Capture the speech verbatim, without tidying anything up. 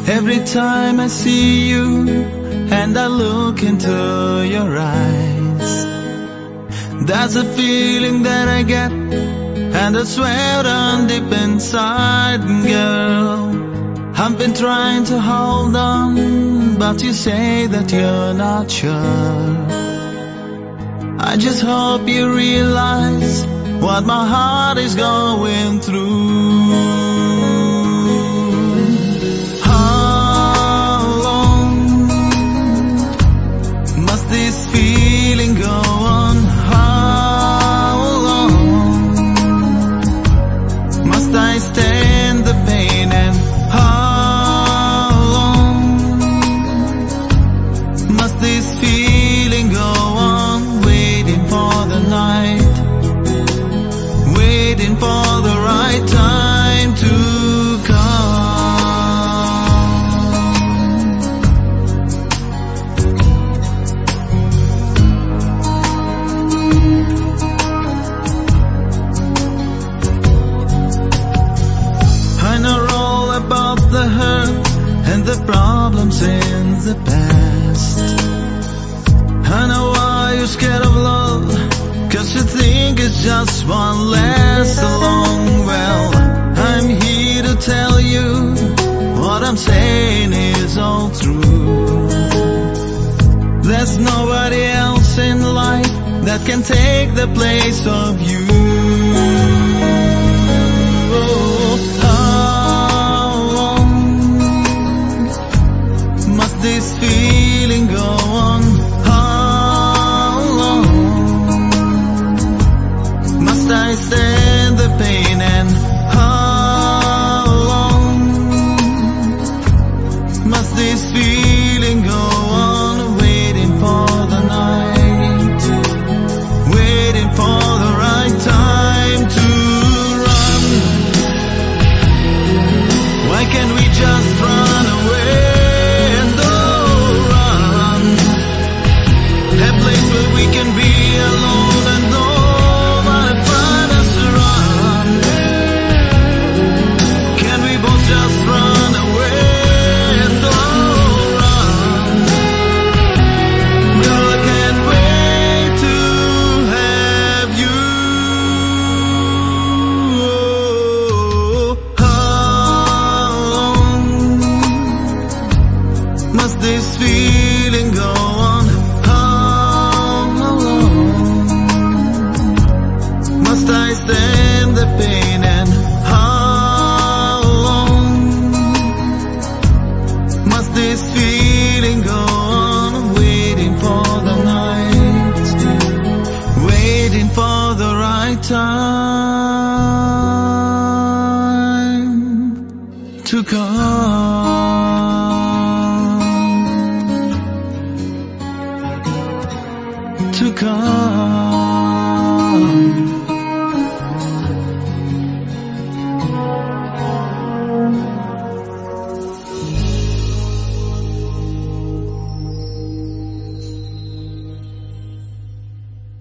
Every time I see you and I look into your eyes, that's a feeling that I get, and I swear on deep inside, girl, I've been trying to hold on, but you say that you're not sure. I just hope you realize what my heart is going through. How long must this feeling go on? How long must I stand the pain, and how long must this feeling go on? Waiting for the night, waiting for the right time to come. I know all about the hurt and the problems in the past. I know why you're scared of love, 'cause you think it's just one last long. Well, I'm here to tell you what I'm saying is all true. There's nobody else in life that can take the place of you. Oh, how long must this feeling go on? I stand the pain, and how long must this feeling go on? Waiting for the night, waiting for the right time to run. Why can't we just run away and oh, run? A place where we can be alone and know. Just run away and oh, run. Well, I can't wait to have you. Oh, how long must this feeling go on? How long must I stand the pain, and this feeling go on? Waiting for the night, waiting for the right time to come.